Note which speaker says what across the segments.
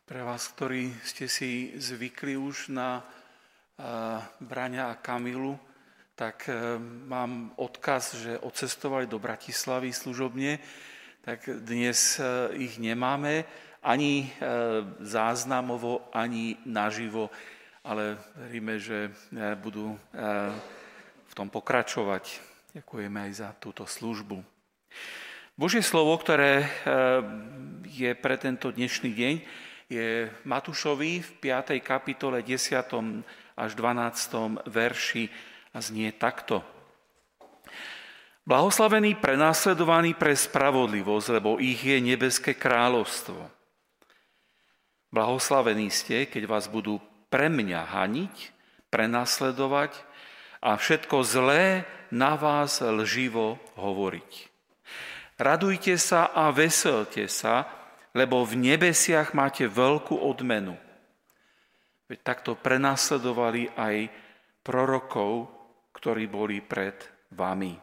Speaker 1: Pre vás, ktorí ste si zvykli už na Braňa a Kamilu, tak mám odkaz, že odcestovali do Bratislavy služobne, tak dnes ich nemáme ani záznamovo, ani naživo, ale veríme, že budú v tom pokračovať. Ďakujeme aj za túto službu. Božie slovo, ktoré je pre tento dnešný deň, je Matúšovi v 5. kapitole 10. až 12. verši a znie takto. Blahoslavení prenasledovaní pre spravodlivosť, lebo ich je nebeské kráľovstvo. Blahoslavení ste, keď vás budú pre mňa haniť, prenasledovať a všetko zlé na vás lživo hovoriť. Radujte sa a veselte sa, lebo v nebesiach máte veľkú odmenu. Veď takto prenasledovali aj prorokov, ktorí boli pred vami.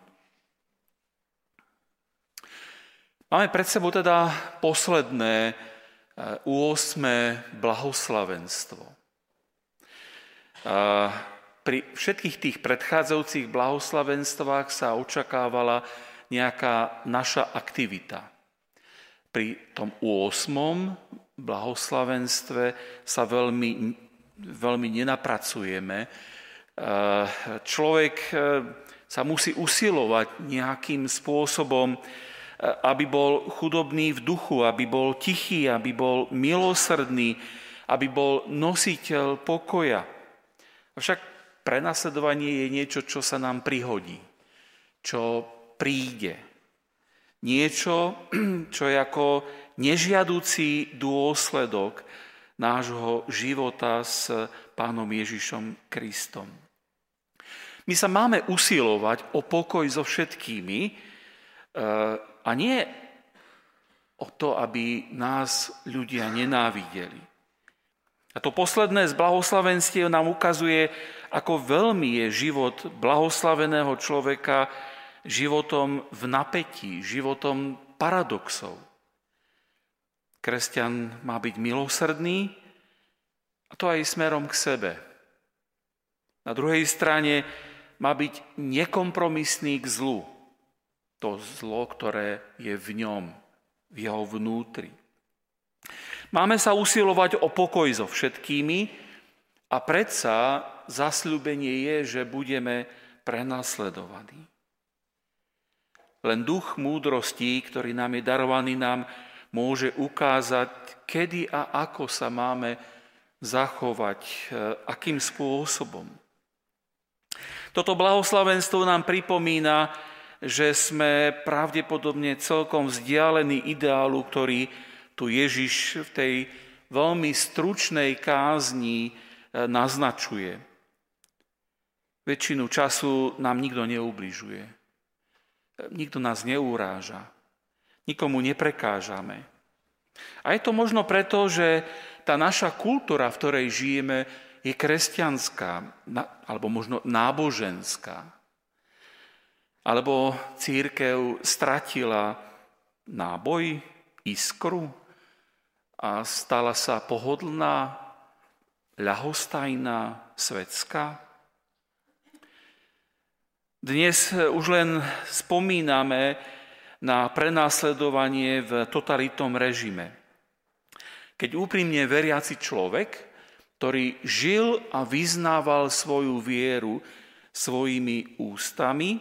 Speaker 1: Máme pred sebou teda posledné 8. blahoslavenstvo. Pri všetkých tých predchádzajúcich blahoslavenstvách sa očakávala nejaká naša aktivita. Pri tom 8. blahoslavenstve sa veľmi nenapracujeme. Človek sa musí usilovať nejakým spôsobom, aby bol chudobný v duchu, aby bol tichý, aby bol milosrdný, aby bol nositeľ pokoja. Avšak prenasledovanie je niečo, čo sa nám prihodí, čo príde. Niečo, čo je ako nežiaducí dôsledok nášho života s Pánom Ježišom Kristom. My sa máme usilovať o pokoj so všetkými a nie o to, aby nás ľudia nenávideli. A to posledné z blahoslavenstiev nám ukazuje, ako veľmi je život blahoslaveného človeka životom v napätí, životom paradoxov. Kresťan má byť milosrdný, a to aj smerom k sebe. Na druhej strane má byť nekompromisný k zlu. To zlo, ktoré je v ňom, v jeho vnútri. Máme sa usilovať o pokoj so všetkými a predsa zasľúbenie je, že budeme prenasledovaní. Len duch múdrosti, ktorý nám je darovaný, nám môže ukázať, kedy a ako sa máme zachovať, akým spôsobom. Toto blahoslavenstvo nám pripomína, že sme pravdepodobne celkom vzdialení ideálu, ktorý tu Ježiš v tej veľmi stručnej kázni naznačuje. Väčšinu času nám nikto neubližuje. Nikto nás neuráža. Nikomu neprekážame. A je to možno preto, že tá naša kultúra, v ktorej žijeme, je kresťanská, alebo možno náboženská. Alebo cirkev stratila náboj, iskru a stala sa pohodlná, ľahostajná, svetská. Dnes už len spomíname na prenasledovanie v totalitnom režime. Keď úprimne veriaci človek, ktorý žil a vyznával svoju vieru svojimi ústami,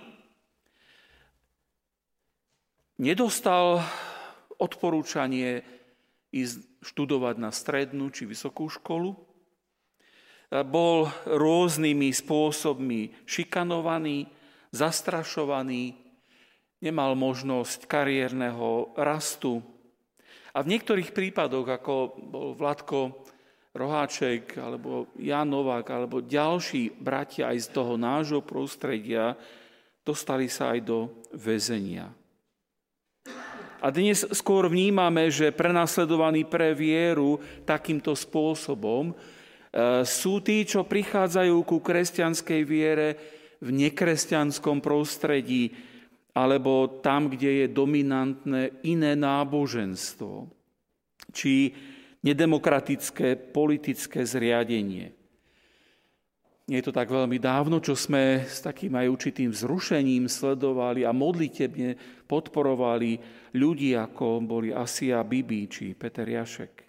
Speaker 1: nedostal odporúčanie ísť študovať na strednú či vysokú školu, bol rôznymi spôsobmi šikanovaný, zastrašovaný, nemal možnosť kariérneho rastu. A v niektorých prípadoch, ako bol Vladko Roháček, alebo Jan Novák, alebo ďalší bratia aj z toho nášho prostredia, dostali sa aj do väzenia. A dnes skôr vnímame, že prenasledovaní pre vieru takýmto spôsobom sú tí, čo prichádzajú ku kresťanskej viere v nekresťanskom prostredí alebo tam, kde je dominantné iné náboženstvo. Či nedemokratické politické zriadenie. Nie je to tak veľmi dávno, čo sme s takým aj určitým vzrušením sledovali a modlitebne podporovali ľudí, ako boli Asia Bibi či Peter Jašek.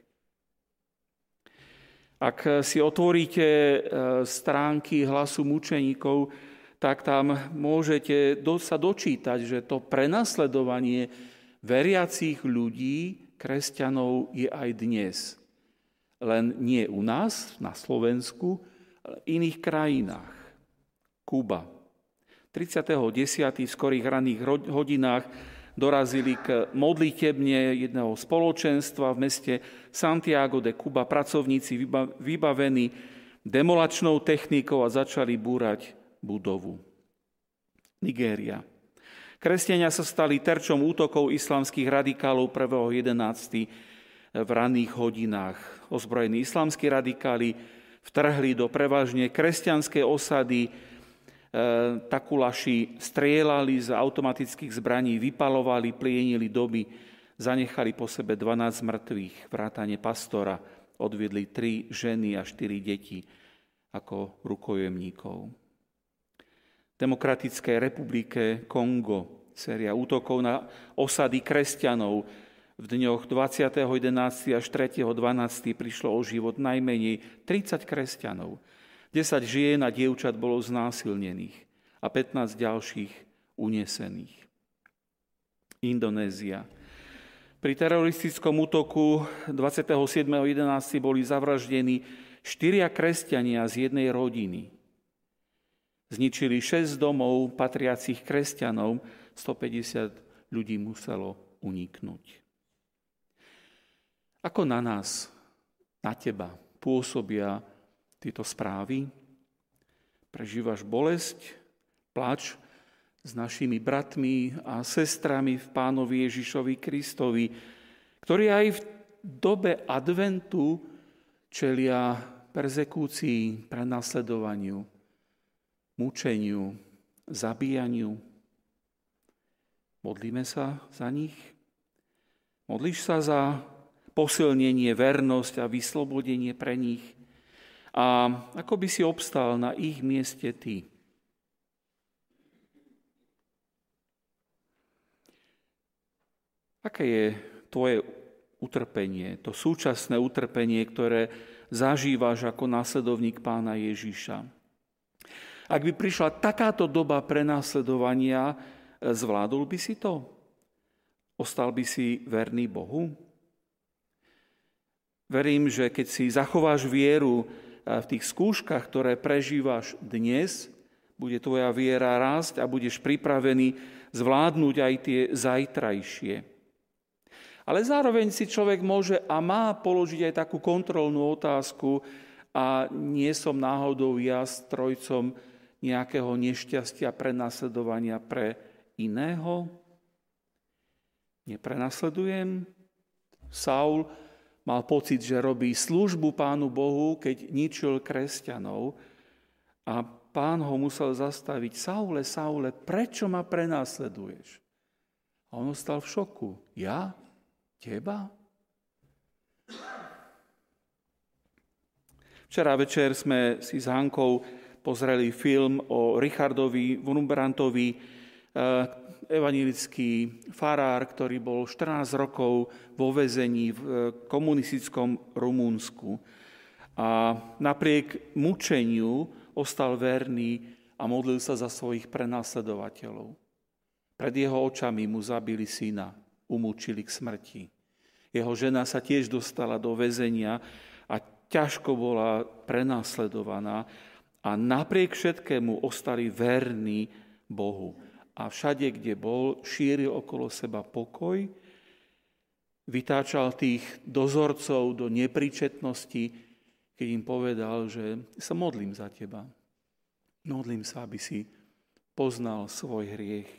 Speaker 1: Ak si otvoríte stránky Hlasu mučeníkov, tak tam môžete sa dočítať, že to prenasledovanie veriacich ľudí, kresťanov, je aj dnes. Len nie u nás, na Slovensku, ale v iných krajinách. Kuba. 30.10. v skorých ranných hodinách dorazili k modlitebne jedného spoločenstva v meste Santiago de Cuba pracovníci vybavení demolačnou technikou a začali búrať budovu. Nigéria. Kresťania sa stali terčom útokov islamských radikálov 1.11. v ranných hodinách. Ozbrojení islamskí radikáli vtrhli do prevažne kresťanskej osady. Takulaši strieľali z automatických zbraní, vypalovali, plienili domy, zanechali po sebe 12 mŕtvych, vrátane pastora, odviedli 3 ženy a 4 deti ako rukojemníkov. V Demokratickej republike Kongo séria útokov na osady kresťanov. V dňoch 20.11. až 3.12. prišlo o život najmenej 30 kresťanov. 10 žien a dievčat bolo znásilnených a 15 ďalších unesených. Indonézia. Pri teroristickom útoku 27.11. boli zavraždení 4 kresťania z jednej rodiny. Zničili 6 domov patriacich kresťanov, 150 ľudí muselo uniknúť. Ako na nás, na teba pôsobia tieto správy? Prežívaš bolesť, plač s našimi bratmi a sestrami v Pánovi Ježišovi Kristovi, ktorí aj v dobe adventu čelia perzekúcii, prenasledovaniu, mučeniu, zabíjaniu. Modlíme sa za nich? Modlíš sa za posilnenie, vernosť a vyslobodenie pre nich? A ako by si obstál na ich mieste ty? Aké je tvoje utrpenie, to súčasné utrpenie, ktoré zažívaš ako následovník Pána Ježiša? Ak by prišla takáto doba prenasledovania, zvládol by si to? Ostal by si verný Bohu? Verím, že keď si zachováš vieru v tých skúškach, ktoré prežívaš dnes, bude tvoja viera rásť a budeš pripravený zvládnuť aj tie zajtrajšie. Ale zároveň si človek môže a má položiť aj takú kontrolnú otázku: a nie som náhodou ja strojcom nejakého nešťastia, prenasledovania pre iného? Neprenasledujem? Saul mal pocit, že robí službu Pánu Bohu, keď ničil kresťanov, a Pán ho musel zastaviť: Saule, Saule, prečo ma prenasleduješ? A on ostal v šoku. Ja? Teba? Včera večer sme si s Hankou pozreli film o Richardovi Wurmbrandovi, evanjelický farár, ktorý bol 14 rokov vo väzení v komunistickom Rumunsku. A napriek mučeniu ostal verný a modlil sa za svojich prenasledovateľov. Pred jeho očami mu zabili syna, umúčili k smrti. Jeho žena sa tiež dostala do väzenia a ťažko bola prenasledovaná a napriek všetkému ostali verní Bohu. A všade, kde bol, šíril okolo seba pokoj, vytáčal tých dozorcov do nepríčetnosti, keď im povedal, že sa modlím za teba. Modlím sa, aby si poznal svoj hriech.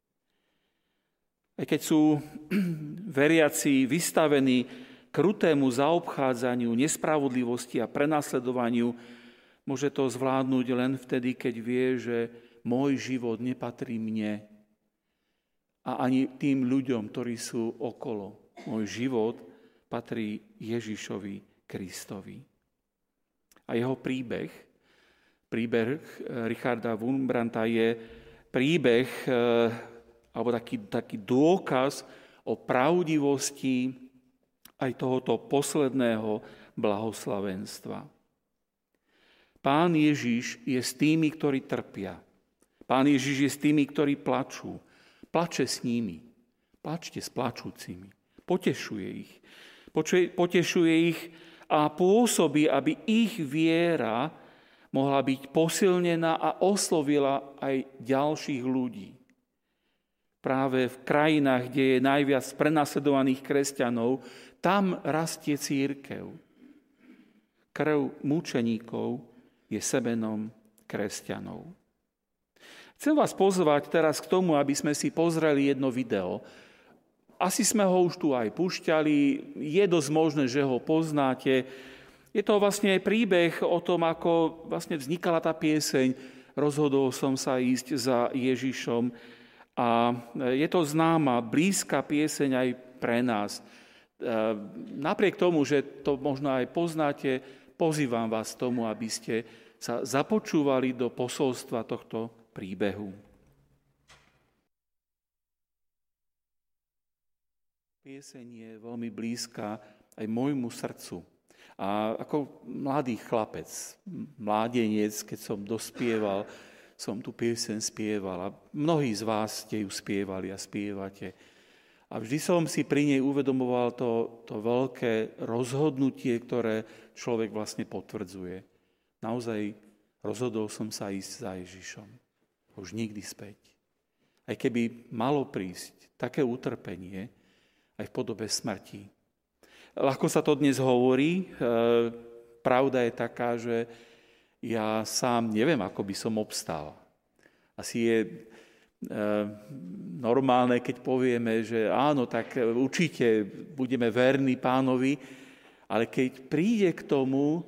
Speaker 1: Aj keď sú veriaci vystavení krutému zaobchádzaniu, nespravodlivosti a prenasledovaniu, môže to zvládnuť len vtedy, keď vie, že môj život nepatrí mne a ani tým ľuďom, ktorí sú okolo. Môj život patrí Ježišovi Kristovi. A jeho príbeh Richarda Wurmbrandta je príbeh, alebo taký dôkaz o pravdivosti aj tohoto posledného blahoslavenstva. Pán Ježiš je s tými, ktorí trpia. Pán Ježiš je s tými, ktorí plačú. Plače s nimi. Plačte s plačúcimi. Potešuje ich. Potešuje ich a pôsobí, aby ich viera mohla byť posilnená a oslovila aj ďalších ľudí. Práve v krajinách, kde je najviac prenasledovaných kresťanov, tam rastie cirkev. Krv mučeníkov je semenom kresťanov. Chcem vás pozvať teraz k tomu, aby sme si pozreli jedno video. Asi sme ho už tu aj púšťali, je dosť možné, že ho poznáte. Je to vlastne aj príbeh o tom, ako vlastne vznikala tá pieseň Rozhodol som sa ísť za Ježišom. A je to známa, blízka pieseň aj pre nás. Napriek tomu, že to možno aj poznáte, pozývam vás k tomu, aby ste sa započúvali do posolstva tohto príbehu. Pieseň je veľmi blízka aj môjmu srdcu. A ako mladý chlapec, mládenec, keď som dospieval, som tu pieseň spieval. A mnohí z vás ste ju spievali a spievate. A vždy som si pri nej uvedomoval to veľké rozhodnutie, ktoré človek vlastne potvrdzuje. Naozaj rozhodol som sa ísť za Ježišom. Už nikdy späť. Aj keby malo prísť také utrpenie, aj v podobe smrti. Ľahko sa to dnes hovorí. Pravda je taká, že ja sám neviem, ako by som obstal. Asi je normálne, keď povieme, že áno, tak určite budeme verní Pánovi, ale keď príde k tomu,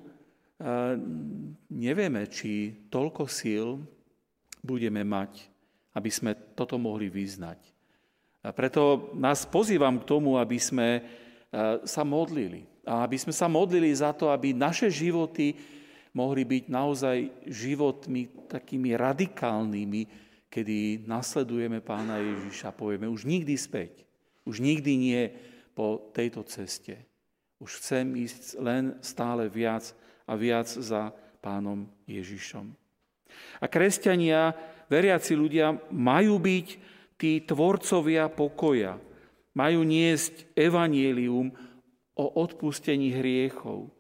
Speaker 1: nevieme, či toľko síl budeme mať, aby sme toto mohli vyznať. A preto nás pozývam k tomu, aby sme sa modlili. A aby sme sa modlili za to, aby naše životy mohli byť naozaj životmi takými radikálnymi, kedy nasledujeme Pána Ježiša a povieme, už nikdy späť, už nikdy nie po tejto ceste. Už chcem ísť len stále viac a viac za Pánom Ježišom. A kresťania, veriaci ľudia, majú byť tí tvorcovia pokoja. Majú niesť evanjelium o odpustení hriechov.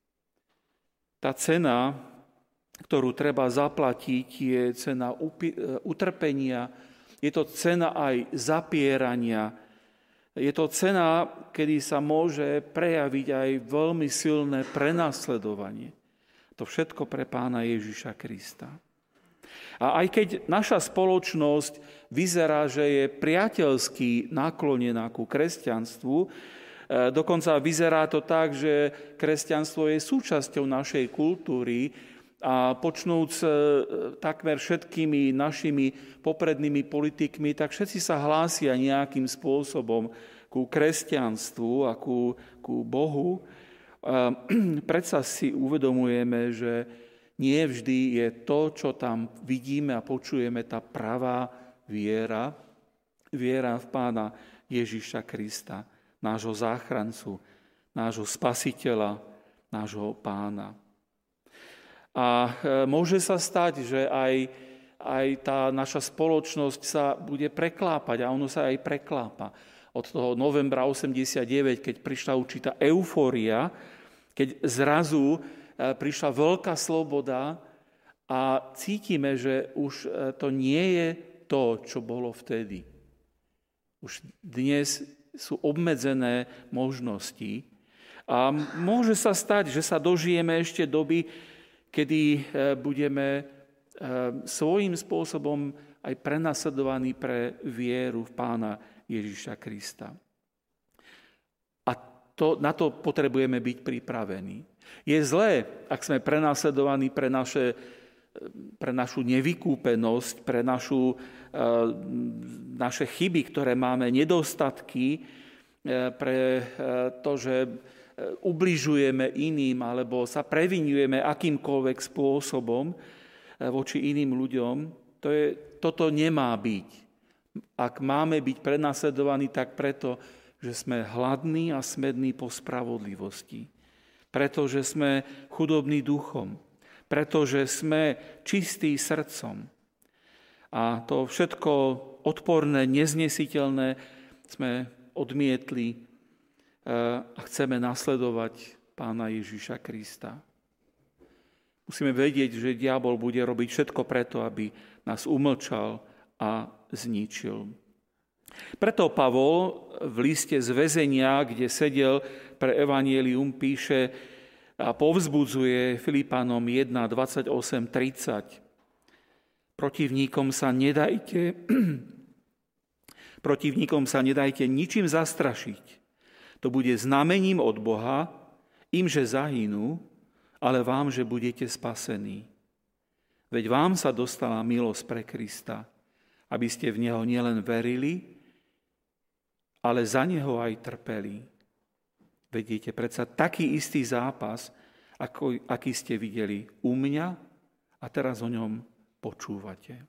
Speaker 1: Tá cena, ktorú treba zaplatiť, je cena utrpenia, je to cena aj zapierania, je to cena, kedy sa môže prejaviť aj veľmi silné prenasledovanie. To všetko pre Pána Ježiša Krista. A aj keď naša spoločnosť vyzerá, že je priateľsky naklonená ku kresťanstvu, dokonca vyzerá to tak, že kresťanstvo je súčasťou našej kultúry a počnúc takmer všetkými našimi poprednými politikmi, tak všetci sa hlásia nejakým spôsobom ku kresťanstvu a ku Bohu. Predsa si uvedomujeme, že nie vždy je to, čo tam vidíme a počujeme, tá pravá viera v Pána Ježiša Krista, nášho záchrancu, nášho spasiteľa, nášho Pána. A môže sa stať, že aj tá naša spoločnosť sa bude preklápať, a ono sa aj preklápa. Od toho novembra 89, keď prišla určitá eufória, keď zrazu prišla veľká sloboda a cítime, že už to nie je to, čo bolo vtedy. Už dnes sú obmedzené možnosti a môže sa stať, že sa dožijeme ešte doby, kedy budeme svojím spôsobom aj prenasledovaní pre vieru v Pána Ježiša Krista. A na to potrebujeme byť pripravení. Je zlé, ak sme prenasledovaní pre našu nevykúpenosť, pre naše chyby, ktoré máme, nedostatky, pre to, že ubližujeme iným alebo sa previnujeme akýmkoľvek spôsobom voči iným ľuďom. Toto nemá byť. Ak máme byť prenasledovaní, tak preto, že sme hladní a smední po spravodlivosti. Pretože sme chudobní duchom. Pretože sme čistí srdcom. A to všetko odporné, neznesiteľné sme odmietli a chceme nasledovať Pána Ježiša Krista. Musíme vedieť, že diabol bude robiť všetko preto, aby nás umlčal a zničil. Preto Pavol v liste z väzenia, kde sedel pre evanjelium, píše a povzbudzuje Filipanom 1, 28, 30. Protivníkom sa nedajte ničím zastrašiť. To bude znamením od Boha, im, že zahynú, ale vám, že budete spasení. Veď vám sa dostala milosť pre Krista, aby ste v Neho nielen verili, ale za Neho aj trpeli. Vediete predsa taký istý zápas, aký ste videli u mňa a teraz o ňom počúvate.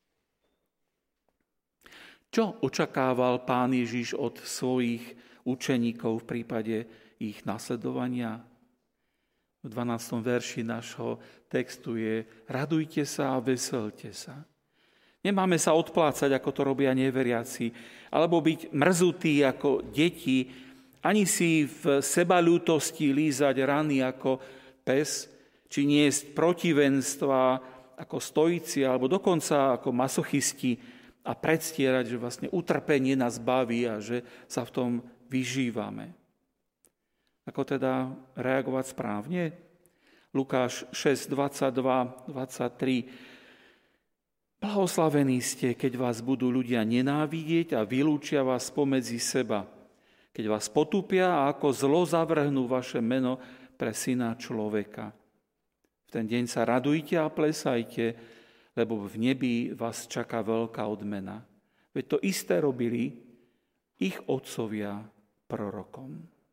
Speaker 1: Čo očakával Pán Ježiš od svojich učeníkov v prípade ich nasledovania? V 12. verši nášho textu je: radujte sa a veselte sa. Nemáme sa odplácať, ako to robia neveriaci, alebo byť mrzutí ako deti, ani si v sebaľútosti lízať rany ako pes, či niesť protivenstva ako stoici, alebo dokonca ako masochisti a predstierať, že vlastne utrpenie nás baví a že sa v tom vyžívame. Ako teda reagovať správne? Lukáš 6, 22, 23. Blahoslavení ste, keď vás budú ľudia nenávidieť a vylúčia vás spomedzi seba, keď vás potúpia a ako zlo zavrhnú vaše meno pre Syna človeka. V ten deň sa radujte a plesajte, lebo v nebi vás čaká veľká odmena. Veď to isté robili ich otcovia prorokom.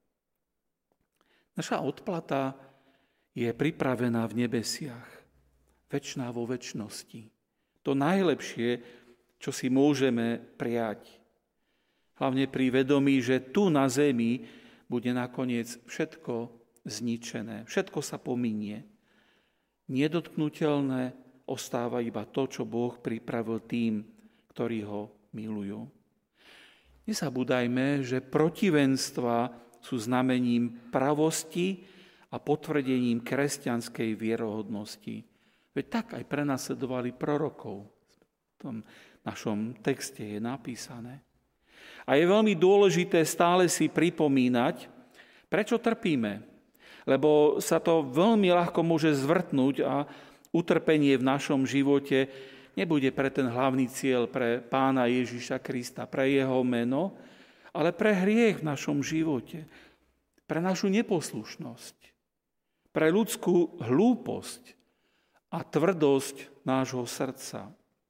Speaker 1: Naša odplata je pripravená v nebesiach, večná vo večnosti. To najlepšie, čo si môžeme prijať. Hlavne pri vedomí, že tu na zemi bude nakoniec všetko zničené, všetko sa pominie. Nedotknuteľné ostáva iba to, čo Boh pripravil tým, ktorí ho milujú. Nezabúdajme, že protivenstva sú znamením pravosti a potvrdením kresťanskej vierohodnosti. Veď tak aj prenasledovali prorokov. V tom našom texte je napísané. A je veľmi dôležité stále si pripomínať, prečo trpíme. Lebo sa to veľmi ľahko môže zvrtnúť a utrpenie v našom živote nebude pre ten hlavný cieľ, pre Pána Ježiša Krista, pre jeho meno, ale pre hriech v našom živote, pre našu neposlušnosť, pre ľudskú hlúposť a tvrdosť nášho srdca.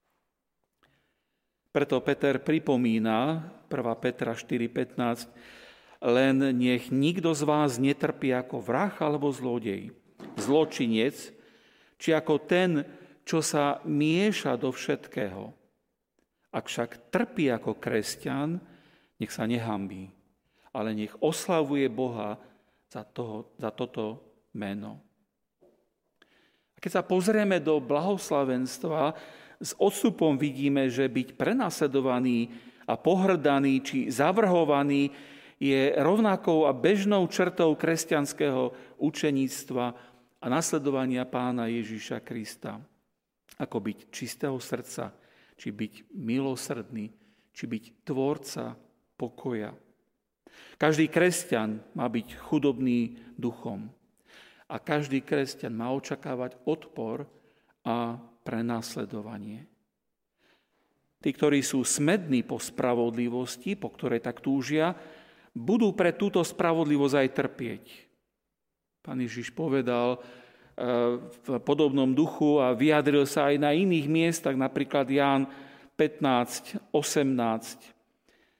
Speaker 1: Preto Peter pripomína, 1. Petra 4,15, len nech nikto z vás netrpí ako vrah alebo zlodej, zločinec, či ako ten, čo sa mieša do všetkého. Ak však trpí ako kresťan, nech sa nehanbí, ale nech oslavuje Boha za toto meno. A keď sa pozrieme do blahoslavenstva, s odstupom vidíme, že byť prenasledovaný a pohrdaný či zavrhovaný je rovnakou a bežnou črtou kresťanského učeníctva a nasledovania Pána Ježiša Krista. Ako byť čistého srdca, či byť milosrdný, či byť tvorca pokoja. Každý kresťan má byť chudobný duchom. A každý kresťan má očakávať odpor a prenasledovanie. Tí, ktorí sú smední po spravodlivosti, po ktorej tak túžia, budú pre túto spravodlivosť aj trpieť. Pán Ježiš povedal v podobnom duchu a vyjadril sa aj na iných miestach, napríklad Ján 15, 18.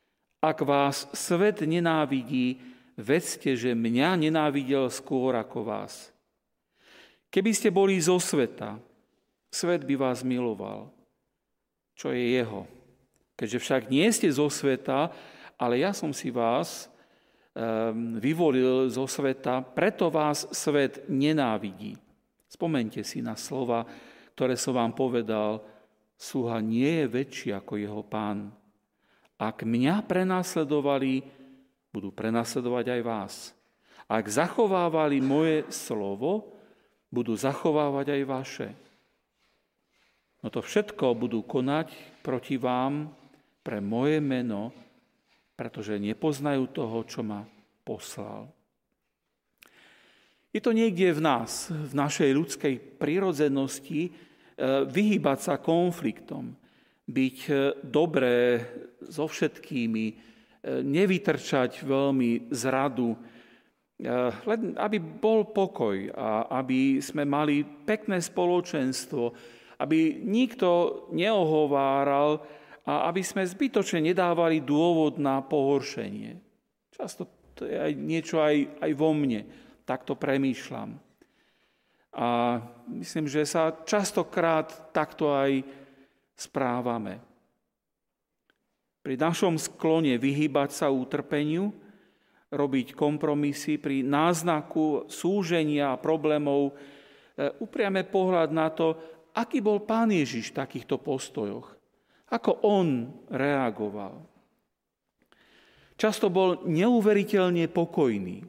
Speaker 1: Ak vás svet nenávidí, vedzte, že mňa nenávidel skôr ako vás. Keby ste boli zo sveta, svet by vás miloval, čo je jeho. Keďže však nie ste zo sveta, ale ja som si vás vyvolil zo sveta, preto vás svet nenávidí. Spomeňte si na slova, ktoré som vám povedal, sluha nie je väčší ako jeho pán. Ak mňa prenasledovali, budú prenasledovať aj vás. Ak zachovávali moje slovo, budú zachovávať aj vaše. No to všetko budú konať proti vám pre moje meno, pretože nepoznajú toho, čo ma poslal. Je to niekde v nás, v našej ľudskej prirodzenosti, vyhýbať sa konfliktom, byť dobré so všetkými, nevytrčať veľmi z radu, len aby bol pokoj a aby sme mali pekné spoločenstvo, aby nikto neohováral a aby sme zbytočne nedávali dôvod na pohoršenie. Často to je aj niečo aj vo mne, takto premýšľam. A myslím, že sa častokrát takto aj správame. Pri našom sklone vyhýbať sa utrpeniu, robiť kompromisy, pri náznaku súženia a problémov upriame pohľad na to, aký bol Pán Ježiš v takýchto postojoch, ako on reagoval. Často bol neuveriteľne pokojný.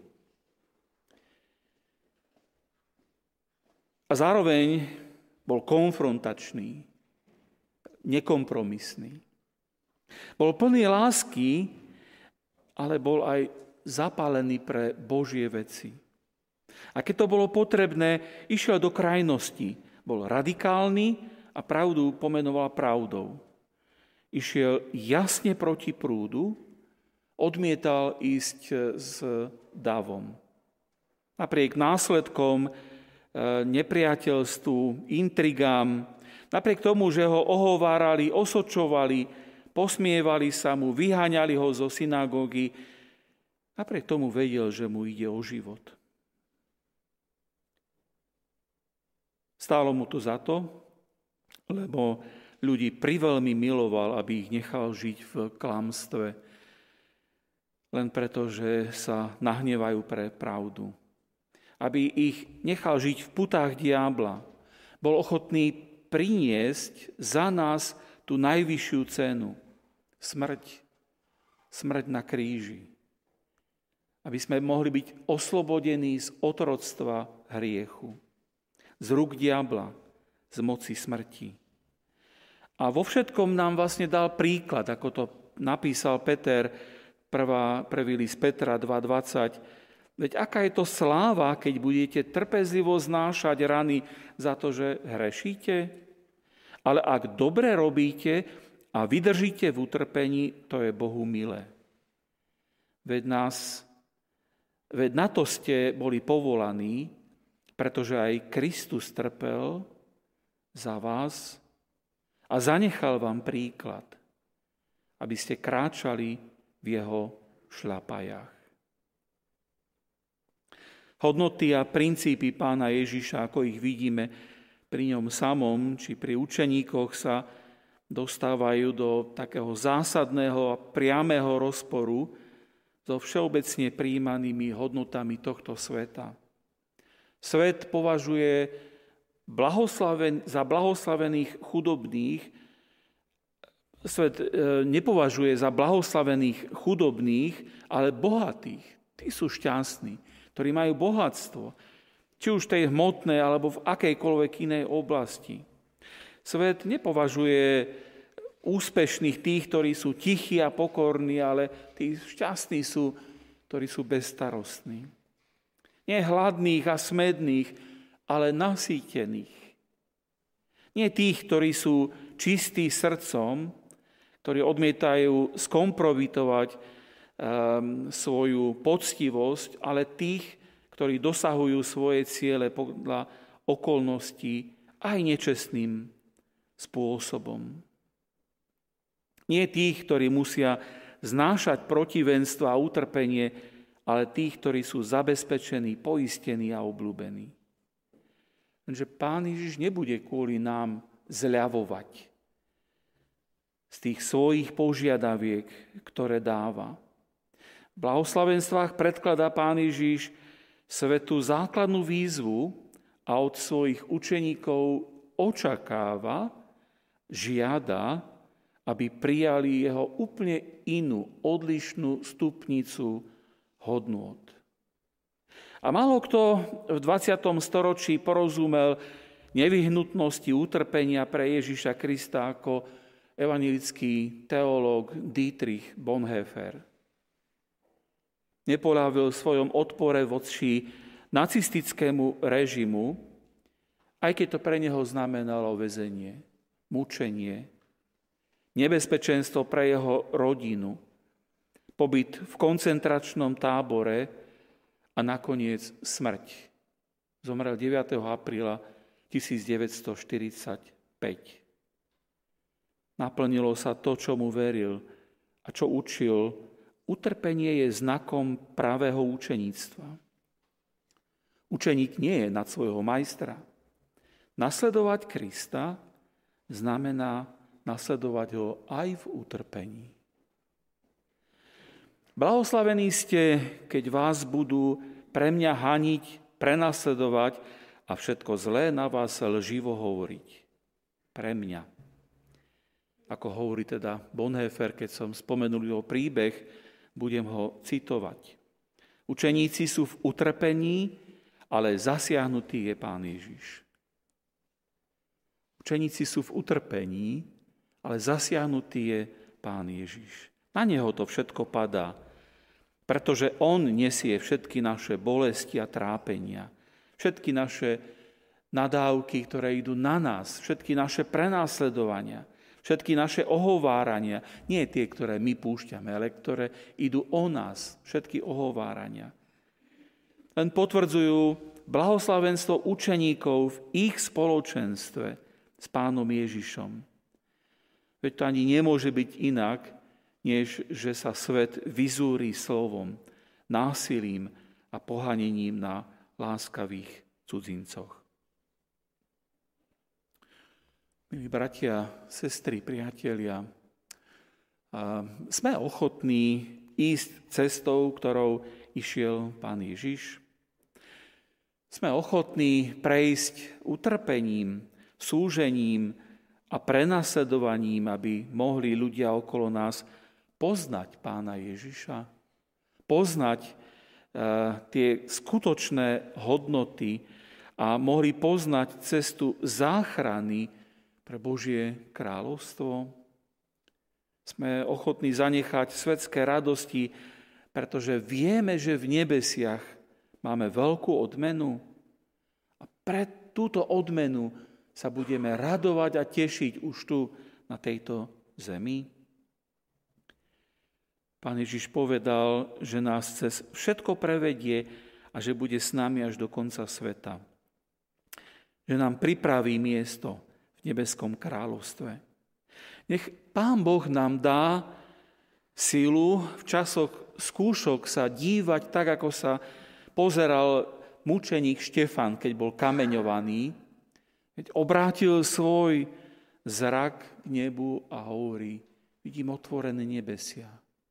Speaker 1: A zároveň bol konfrontačný, nekompromisný. Bol plný lásky, ale bol aj zapálený pre Božie veci. A keď to bolo potrebné, išiel do krajnosti. Bol radikálny a pravdu pomenoval pravdou. Išiel jasne proti prúdu, odmietal ísť s davom. Napriek následkom nepriateľstvu, intrigám, napriek tomu, že ho ohovárali, osočovali, posmievali sa mu, vyháňali ho zo synagógy, napriek tomu vedel, že mu ide o život. Stálo mu to za to, lebo ľudí priveľmi miloval, aby ich nechal žiť v klamstve, len preto, že sa nahnevajú pre pravdu. Aby ich nechal žiť v putách diabla. Bol ochotný priniesť za nás tú najvyššiu cenu. Smrť. Smrť na kríži. Aby sme mohli byť oslobodení z otroctva hriechu. Z rúk diabla, z moci smrti. A vo všetkom nám vlastne dal príklad, ako to napísal Peter, prvý list Petra 2:20. Veď aká je to sláva, keď budete trpezlivo znášať rany za to, že hrešíte? Ale ak dobre robíte a vydržíte v utrpení, to je Bohu milé. Veď na to ste boli povolaní, pretože aj Kristus trpel za vás a zanechal vám príklad, aby ste kráčali v jeho šľapajách. Hodnoty a princípy Pána Ježiša, ako ich vidíme pri ňom samom, či pri učeníkoch, sa dostávajú do takého zásadného a priamého rozporu so všeobecne prijímanými hodnotami tohto sveta. Svet považuje za blahoslavených chudobných, svet nepovažuje za blahoslavených chudobných, ale bohatých. Tí sú šťastní, ktorí majú bohatstvo, či už tej hmotnej, alebo v akejkoľvek inej oblasti. Svet nepovažuje úspešných tých, ktorí sú tichí a pokorní, ale tí šťastní sú, ktorí sú bezstarostní. Nie hladných a smedných, ale nasýtených. Nie tých, ktorí sú čistí srdcom, ktorí odmietajú skompromitovať svoju poctivosť, ale tých, ktorí dosahujú svoje ciele podľa okolností aj nečestným spôsobom. Nie tých, ktorí musia znášať protivenstvo a utrpenie, ale tých, ktorí sú zabezpečení, poistení a obľúbení. Lenže Pán Ježiš nebude kvôli nám zľavovať z tých svojich požiadaviek, ktoré dáva. V blahoslavenstvách predkladá Pán Ježiš svätú základnú výzvu a od svojich učeníkov očakáva, žiada, aby prijali jeho úplne inú, odlišnú stupnicu hodnôt. A málo kto v 20. storočí porozumel nevyhnutnosti utrpenia pre Ježiša Krista ako evanjelický teológ Dietrich Bonhoeffer. Nepoľavil v svojom odpore voči nacistickému režimu, aj keď to pre neho znamenalo väzenie, mučenie, nebezpečenstvo pre jeho rodinu, pobyt v koncentračnom tábore a nakoniec smrť. Zomrel 9. apríla 1945. Naplnilo sa to, čo mu veril a čo učil. Utrpenie je znakom pravého učeníctva. Učeník nie je nad svojho majstra. Nasledovať Krista znamená nasledovať ho aj v utrpení. Blahoslavení ste, keď vás budú pre mňa haniť, prenasledovať a všetko zlé na vás lživo hovoriť. Pre mňa. Ako hovorí teda Bonhoeffer, keď som spomenul jeho príbeh, budem ho citovať. Učeníci sú v utrpení, ale zasiahnutý je Pán Ježiš. Učeníci sú v utrpení, ale zasiahnutý je Pán Ježiš. Na neho to všetko padá, pretože on nesie všetky naše bolesti a trápenia, všetky naše nadávky, ktoré idú na nás, všetky naše prenásledovania, všetky naše ohovárania, nie tie, ktoré my púšťame, ale ktoré idú o nás, všetky ohovárania. Len potvrdzujú blahoslavenstvo učeníkov v ich spoločenstve s Pánom Ježišom. Veď to ani nemôže byť inak, než že sa svet vyzúri slovom, násilím a pohanením na láskavých cudzincoch. Milí bratia, sestry, priatelia, sme ochotní ísť cestou, ktorou išiel Pán Ježiš? Sme ochotní prejsť utrpením, súžením a prenasledovaním, aby mohli ľudia okolo nás poznať Pána Ježiša, poznať tie skutočné hodnoty a mohli poznať cestu záchrany pre Božie kráľovstvo. Sme ochotní zanechať svetské radosti, pretože vieme, že v nebesiach máme veľkú odmenu a pre túto odmenu sa budeme radovať a tešiť už tu na tejto zemi. Pán Ježiš povedal, že nás cez všetko prevedie a že bude s nami až do konca sveta. Že nám pripraví miesto v nebeskom kráľovstve. Nech Pán Boh nám dá silu v časoch skúšok sa dívať tak, ako sa pozeral mučeník Štefan, keď bol kameňovaný, keď obrátil svoj zrak k nebu a hovorí, vidím otvorené nebesia.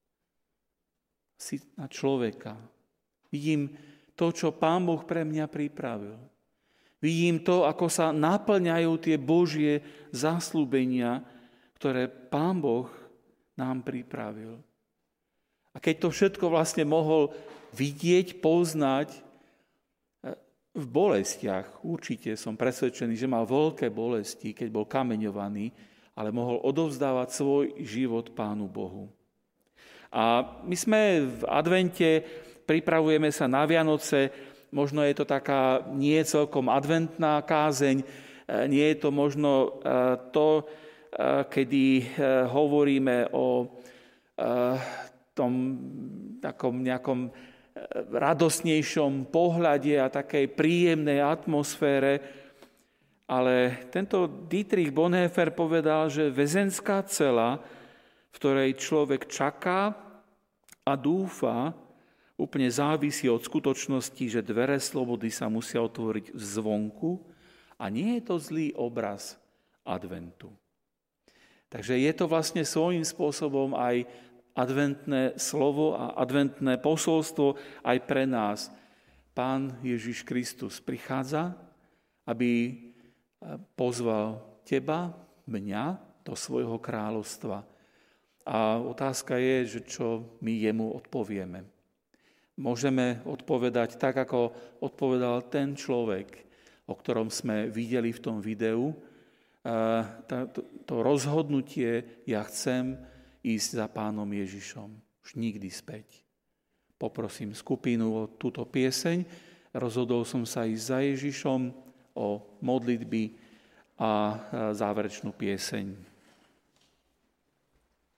Speaker 1: Si na človeka. Vidím to, čo Pán Boh pre mňa pripravil. Vidím to, ako sa naplňajú tie Božie zasľúbenia, ktoré Pán Boh nám pripravil. A keď to všetko vlastne mohol vidieť, poznať v bolestiach, určite som presvedčený, že mal veľké bolesti, keď bol kameňovaný, ale mohol odovzdávať svoj život Pánu Bohu. A my sme v advente, pripravujeme sa na Vianoce, možno je to taká nie celkom adventná kázeň, nie je to možno to, kedy hovoríme o tom takom nejakom radosnejšom pohľade a takej príjemnej atmosfére. Ale tento Dietrich Bonhoeffer povedal, že väzenská cela, v ktorej človek čaká a dúfa úplne závisí od skutočnosti, že dvere slobody sa musia otvoriť zvonku a nie je to zlý obraz adventu. Takže je to vlastne svojím spôsobom aj adventné slovo a adventné posolstvo aj pre nás. Pán Ježiš Kristus prichádza, aby pozval teba, mňa do svojho kráľovstva. A otázka je, že čo my jemu odpovieme. Môžeme odpovedať tak, ako odpovedal ten človek, o ktorom sme videli v tom videu. To rozhodnutie, ja chcem ísť za Pánom Ježišom. Už nikdy späť. Poprosím skupinu o túto pieseň. Rozhodol som sa ísť za Ježišom, o modlitby a záverečnú pieseň.